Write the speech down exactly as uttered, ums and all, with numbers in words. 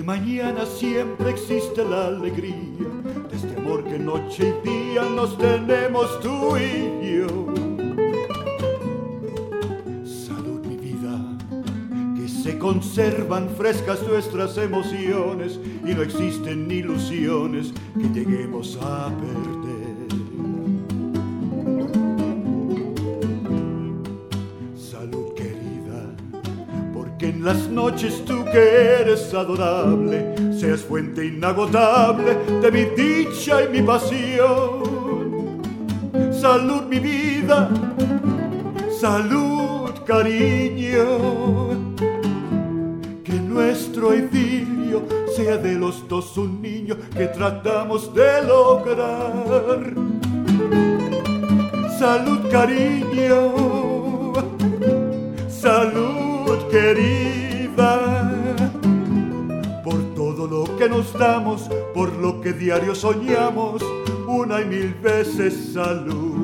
mañana siempre existe la alegría de este amor que noche y día nos tenemos tú y yo. Salud, mi vida, que se conservan frescas nuestras emociones y no existen ilusiones que lleguemos a perder. Que en las noches tú que eres adorable seas fuente inagotable de mi dicha y mi pasión. Salud, mi vida, salud, cariño, que nuestro idilio sea de los dos un niño que tratamos de lograr. Salud, cariño, salud, querida, por todo lo que nos damos, por lo que diario soñamos, una y mil veces salud.